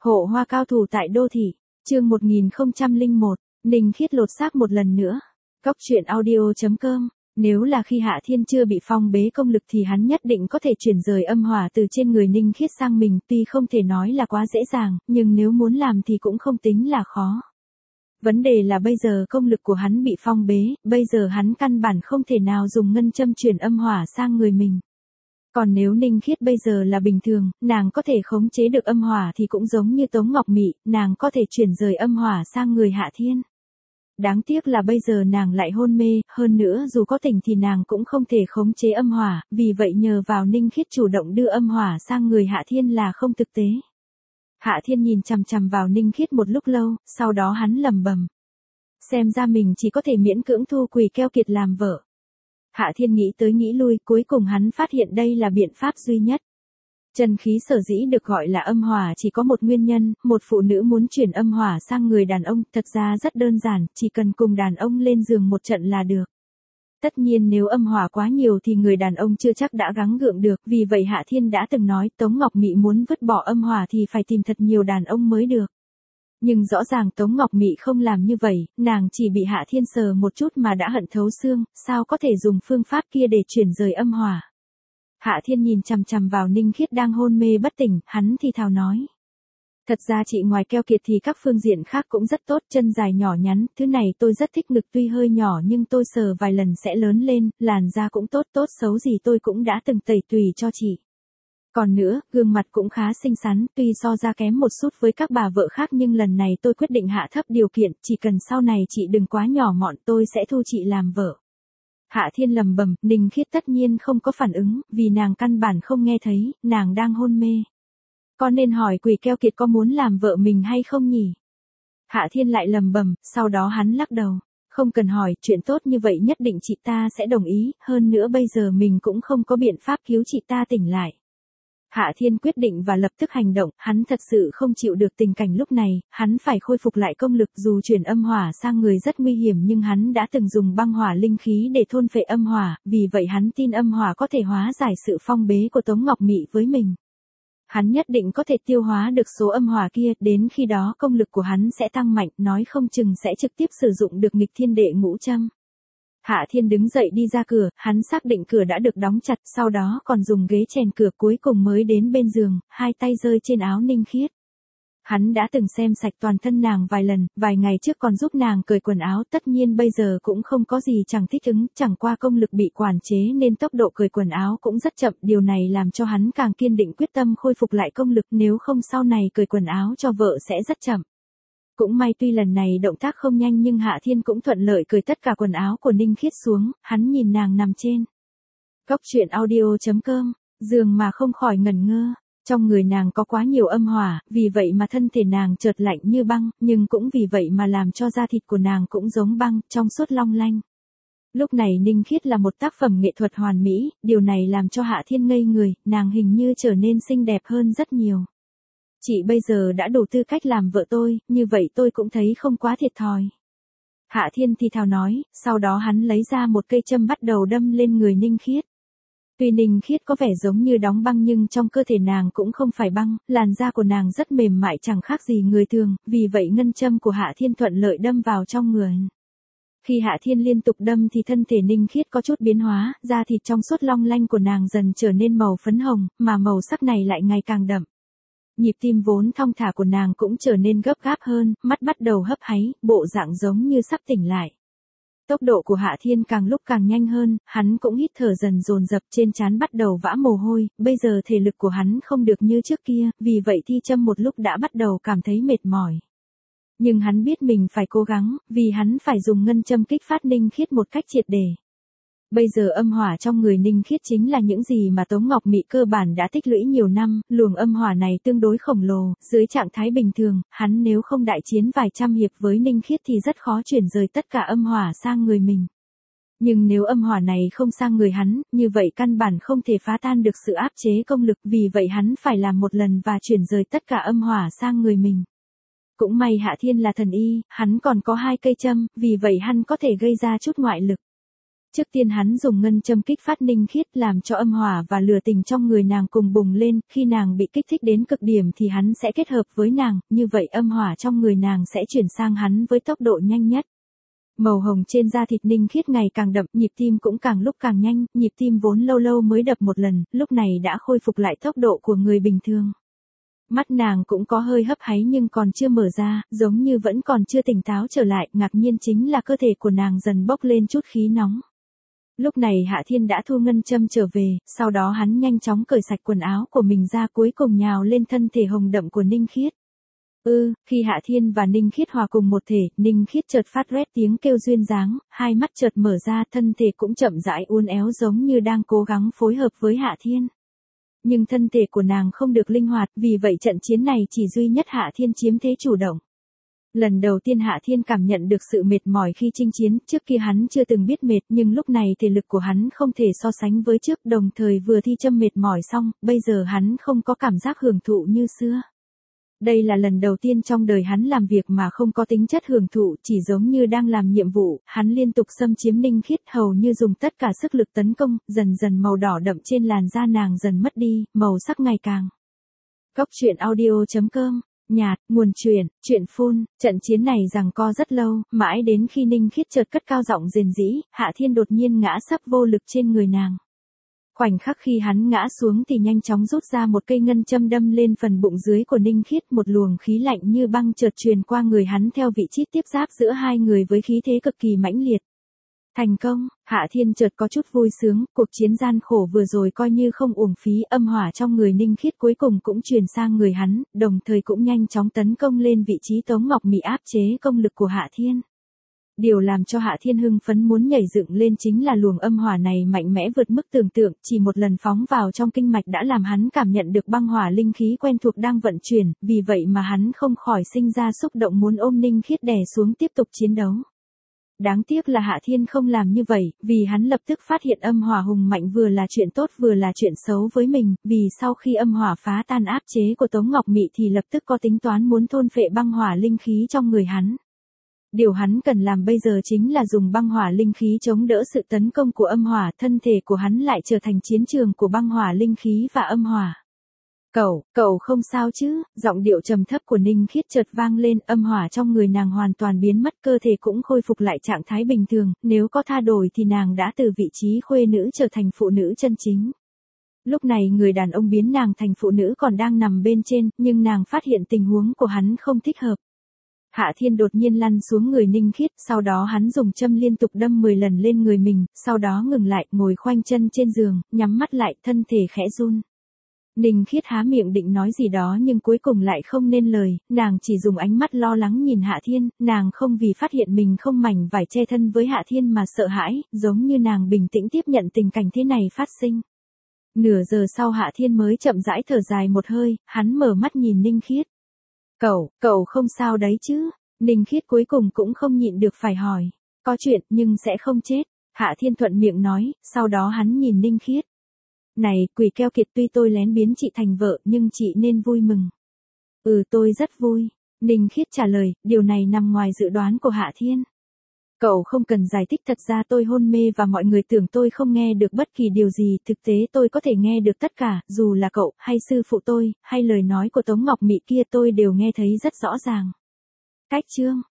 Hộ hoa cao thủ tại đô thị, chương 1001, Ninh Khiết lột xác một lần nữa. Cóc truyện audio.com. Nếu là khi Hạ Thiên chưa bị phong bế công lực thì hắn nhất định có thể chuyển rời âm hỏa từ trên người Ninh Khiết sang mình, tuy không thể nói là quá dễ dàng, nhưng nếu muốn làm thì cũng không tính là khó. Vấn đề là bây giờ công lực của hắn bị phong bế, bây giờ hắn căn bản không thể nào dùng ngân châm chuyển âm hỏa sang người mình. Còn nếu Ninh Khiết bây giờ là bình thường, nàng có thể khống chế được âm hỏa thì cũng giống như Tống Ngọc Mị, nàng có thể chuyển rời âm hỏa sang người Hạ Thiên. Đáng tiếc là bây giờ nàng lại hôn mê, hơn nữa dù có tỉnh thì nàng cũng không thể khống chế âm hỏa, vì vậy nhờ vào Ninh Khiết chủ động đưa âm hỏa sang người Hạ Thiên là không thực tế. Hạ Thiên nhìn chằm chằm vào Ninh Khiết một lúc lâu, sau đó hắn lẩm bẩm. Xem ra mình chỉ có thể miễn cưỡng thu Quỳ Keo Kiệt làm vợ. Hạ Thiên nghĩ tới nghĩ lui, cuối cùng hắn phát hiện đây là biện pháp duy nhất. Chân khí sở dĩ được gọi là âm hỏa chỉ có một nguyên nhân, một phụ nữ muốn chuyển âm hỏa sang người đàn ông, thật ra rất đơn giản, chỉ cần cùng đàn ông lên giường một trận là được. Tất nhiên nếu âm hỏa quá nhiều thì người đàn ông chưa chắc đã gắng gượng được, vì vậy Hạ Thiên đã từng nói Tống Ngọc Mị muốn vứt bỏ âm hỏa thì phải tìm thật nhiều đàn ông mới được. Nhưng rõ ràng Tống Ngọc Mị không làm như vậy, nàng chỉ bị Hạ Thiên sờ một chút mà đã hận thấu xương, sao có thể dùng phương pháp kia để chuyển rời âm hỏa. Hạ Thiên nhìn chằm chằm vào Ninh Khiết đang hôn mê bất tỉnh, hắn thì thào nói. Thật ra chị ngoài keo kiệt thì các phương diện khác cũng rất tốt, chân dài nhỏ nhắn, thứ này tôi rất thích, ngực tuy hơi nhỏ nhưng tôi sờ vài lần sẽ lớn lên, làn da cũng tốt, tốt xấu gì tôi cũng đã từng tẩy tùy cho chị. Còn nữa, gương mặt cũng khá xinh xắn, tuy so ra kém một chút với các bà vợ khác nhưng lần này tôi quyết định hạ thấp điều kiện, chỉ cần sau này chị đừng quá nhỏ mọn tôi sẽ thu chị làm vợ. Hạ Thiên lẩm bẩm, Ninh Khiết tất nhiên không có phản ứng, vì nàng căn bản không nghe thấy, nàng đang hôn mê. Có nên hỏi Quỳ Keo Kiệt có muốn làm vợ mình hay không nhỉ? Hạ Thiên lại lẩm bẩm, sau đó hắn lắc đầu. Không cần hỏi, chuyện tốt như vậy nhất định chị ta sẽ đồng ý, hơn nữa bây giờ mình cũng không có biện pháp cứu chị ta tỉnh lại. Hạ Thiên quyết định và lập tức hành động, hắn thật sự không chịu được tình cảnh lúc này, hắn phải khôi phục lại công lực, dù chuyển âm hỏa sang người rất nguy hiểm nhưng hắn đã từng dùng băng hỏa linh khí để thôn phệ âm hỏa, vì vậy hắn tin âm hỏa có thể hóa giải sự phong bế của Tống Ngọc Mị với mình. Hắn nhất định có thể tiêu hóa được số âm hỏa kia, đến khi đó công lực của hắn sẽ tăng mạnh, nói không chừng sẽ trực tiếp sử dụng được nghịch thiên đệ ngũ châm. Hạ Thiên đứng dậy đi ra cửa, hắn xác định cửa đã được đóng chặt, sau đó còn dùng ghế chèn cửa, cuối cùng mới đến bên giường, hai tay rơi trên áo Ninh Khiết. Hắn đã từng xem sạch toàn thân nàng vài lần, vài ngày trước còn giúp nàng cởi quần áo, tất nhiên bây giờ cũng không có gì chẳng thích ứng, chẳng qua công lực bị quản chế nên tốc độ cởi quần áo cũng rất chậm, điều này làm cho hắn càng kiên định quyết tâm khôi phục lại công lực, nếu không sau này cởi quần áo cho vợ sẽ rất chậm. Cũng may tuy lần này động tác không nhanh nhưng Hạ Thiên cũng thuận lợi cởi tất cả quần áo của Ninh Khiết xuống, hắn nhìn nàng nằm trên. Cóc truyện audio.com, giường mà không khỏi ngẩn ngơ, trong người nàng có quá nhiều âm hỏa, vì vậy mà thân thể nàng chợt lạnh như băng, nhưng cũng vì vậy mà làm cho da thịt của nàng cũng giống băng, trong suốt long lanh. Lúc này Ninh Khiết là một tác phẩm nghệ thuật hoàn mỹ, điều này làm cho Hạ Thiên ngây người, nàng hình như trở nên xinh đẹp hơn rất nhiều. Chị bây giờ đã đủ tư cách làm vợ tôi, như vậy tôi cũng thấy không quá thiệt thòi. Hạ Thiên thì thào nói, sau đó hắn lấy ra một cây châm bắt đầu đâm lên người Ninh Khiết. Tuy Ninh Khiết có vẻ giống như đóng băng nhưng trong cơ thể nàng cũng không phải băng, làn da của nàng rất mềm mại chẳng khác gì người thường, vì vậy ngân châm của Hạ Thiên thuận lợi đâm vào trong người. Khi Hạ Thiên liên tục đâm thì thân thể Ninh Khiết có chút biến hóa, da thịt trong suốt long lanh của nàng dần trở nên màu phấn hồng, mà màu sắc này lại ngày càng đậm. Nhịp tim vốn thong thả của nàng cũng trở nên gấp gáp hơn, mắt bắt đầu hấp háy, bộ dạng giống như sắp tỉnh lại. Tốc độ của Hạ Thiên càng lúc càng nhanh hơn, hắn cũng hít thở dần dồn dập, trên trán bắt đầu vã mồ hôi, bây giờ thể lực của hắn không được như trước kia, vì vậy thi châm một lúc đã bắt đầu cảm thấy mệt mỏi. Nhưng hắn biết mình phải cố gắng, vì hắn phải dùng ngân châm kích phát Ninh Khiết một cách triệt để. Bây giờ âm hỏa trong người Ninh Khiết chính là những gì mà Tống Ngọc Mị cơ bản đã tích lũy nhiều năm, luồng âm hỏa này tương đối khổng lồ, dưới trạng thái bình thường, hắn nếu không đại chiến vài trăm hiệp với Ninh Khiết thì rất khó chuyển rời tất cả âm hỏa sang người mình. Nhưng nếu âm hỏa này không sang người hắn, như vậy căn bản không thể phá tan được sự áp chế công lực, vì vậy hắn phải làm một lần và chuyển rời tất cả âm hỏa sang người mình. Cũng may Hạ Thiên là thần y, hắn còn có hai cây châm, vì vậy hắn có thể gây ra chút ngoại lực. Trước tiên hắn dùng ngân châm kích phát Ninh Khiết làm cho âm hỏa và lửa tình trong người nàng cùng bùng lên, khi nàng bị kích thích đến cực điểm thì hắn sẽ kết hợp với nàng, như vậy âm hỏa trong người nàng sẽ chuyển sang hắn với tốc độ nhanh nhất. Màu hồng trên da thịt Ninh Khiết ngày càng đậm, nhịp tim cũng càng lúc càng nhanh, nhịp tim vốn lâu lâu mới đập một lần, lúc này đã khôi phục lại tốc độ của người bình thường. Mắt nàng cũng có hơi hấp háy nhưng còn chưa mở ra, giống như vẫn còn chưa tỉnh táo trở lại, ngạc nhiên chính là cơ thể của nàng dần bốc lên chút khí nóng. Lúc này Hạ Thiên đã thu ngân châm trở về, sau đó hắn nhanh chóng cởi sạch quần áo của mình ra cuối cùng nhào lên thân thể hồng đậm của Ninh Khiết. Khi Hạ Thiên và Ninh Khiết hòa cùng một thể, Ninh Khiết chợt phát rét tiếng kêu duyên dáng, hai mắt chợt mở ra, thân thể cũng chậm rãi uốn éo giống như đang cố gắng phối hợp với Hạ Thiên. Nhưng thân thể của nàng không được linh hoạt, vì vậy trận chiến này chỉ duy nhất Hạ Thiên chiếm thế chủ động. Lần đầu tiên Hạ Thiên cảm nhận được sự mệt mỏi khi chinh chiến, trước kia hắn chưa từng biết mệt nhưng lúc này thể lực của hắn không thể so sánh với trước, đồng thời vừa thi châm mệt mỏi xong, bây giờ hắn không có cảm giác hưởng thụ như xưa. Đây là lần đầu tiên trong đời hắn làm việc mà không có tính chất hưởng thụ, chỉ giống như đang làm nhiệm vụ, hắn liên tục xâm chiếm Ninh Khiết hầu như dùng tất cả sức lực tấn công, dần dần màu đỏ đậm trên làn da nàng dần mất đi, màu sắc ngày càng. Góc truyện audio.com, nhạt, nguồn truyện phun, trận chiến này giằng co rất lâu, mãi đến khi Ninh Khiết chợt cất cao giọng rền rĩ, Hạ Thiên đột nhiên ngã sấp vô lực trên người nàng. Khoảnh khắc khi hắn ngã xuống thì nhanh chóng rút ra một cây ngân châm đâm lên phần bụng dưới của Ninh Khiết, một luồng khí lạnh như băng chợt truyền qua người hắn theo vị trí tiếp giáp giữa hai người với khí thế cực kỳ mãnh liệt. Thành công, Hạ Thiên chợt có chút vui sướng, cuộc chiến gian khổ vừa rồi coi như không uổng phí, âm hỏa trong người Ninh Khiết cuối cùng cũng truyền sang người hắn, đồng thời cũng nhanh chóng tấn công lên vị trí Tống Ngọc Mị áp chế công lực của Hạ Thiên. Điều làm cho Hạ Thiên hưng phấn muốn nhảy dựng lên chính là luồng âm hỏa này mạnh mẽ vượt mức tưởng tượng, chỉ một lần phóng vào trong kinh mạch đã làm hắn cảm nhận được băng hỏa linh khí quen thuộc đang vận chuyển, vì vậy mà hắn không khỏi sinh ra xúc động muốn ôm Ninh Khiết đè xuống tiếp tục chiến đấu. Đáng tiếc là Hạ Thiên không làm như vậy, vì hắn lập tức phát hiện âm hỏa hùng mạnh vừa là chuyện tốt vừa là chuyện xấu với mình, vì sau khi âm hỏa phá tan áp chế của Tống Ngọc Mị thì lập tức có tính toán muốn thôn phệ băng hỏa linh khí trong người hắn. Điều hắn cần làm bây giờ chính là dùng băng hỏa linh khí chống đỡ sự tấn công của âm hỏa, thân thể của hắn lại trở thành chiến trường của băng hỏa linh khí và âm hỏa. Cậu không sao chứ? Giọng điệu trầm thấp của Ninh Khiết chợt vang lên, âm hỏa trong người nàng hoàn toàn biến mất, cơ thể cũng khôi phục lại trạng thái bình thường, nếu có tha đổi thì nàng đã từ vị trí khuê nữ trở thành phụ nữ chân chính. Lúc này người đàn ông biến nàng thành phụ nữ còn đang nằm bên trên, nhưng nàng phát hiện tình huống của hắn không thích hợp. Hạ Thiên đột nhiên lăn xuống người Ninh Khiết, sau đó hắn dùng châm liên tục đâm 10 lần lên người mình, sau đó ngừng lại, ngồi khoanh chân trên giường, nhắm mắt lại, thân thể khẽ run. Ninh Khiết há miệng định nói gì đó nhưng cuối cùng lại không nên lời, nàng chỉ dùng ánh mắt lo lắng nhìn Hạ Thiên, nàng không vì phát hiện mình không mảnh vải che thân với Hạ Thiên mà sợ hãi, giống như nàng bình tĩnh tiếp nhận tình cảnh thế này phát sinh. Nửa giờ sau Hạ Thiên mới chậm rãi thở dài một hơi, hắn mở mắt nhìn Ninh Khiết. Cậu không sao đấy chứ? Ninh Khiết cuối cùng cũng không nhịn được phải hỏi. Có chuyện nhưng sẽ không chết. Hạ Thiên thuận miệng nói, sau đó hắn nhìn Ninh Khiết. Này, quỷ keo kiệt, tuy tôi lén biến chị thành vợ nhưng chị nên vui mừng. Tôi rất vui. Ninh Khiết trả lời, điều này nằm ngoài dự đoán của Hạ Thiên. Cậu không cần giải thích, thật ra tôi hôn mê và mọi người tưởng tôi không nghe được bất kỳ điều gì, thực tế tôi có thể nghe được tất cả, dù là cậu, hay sư phụ tôi, hay lời nói của Tống Ngọc Mị kia tôi đều nghe thấy rất rõ ràng. Cách chương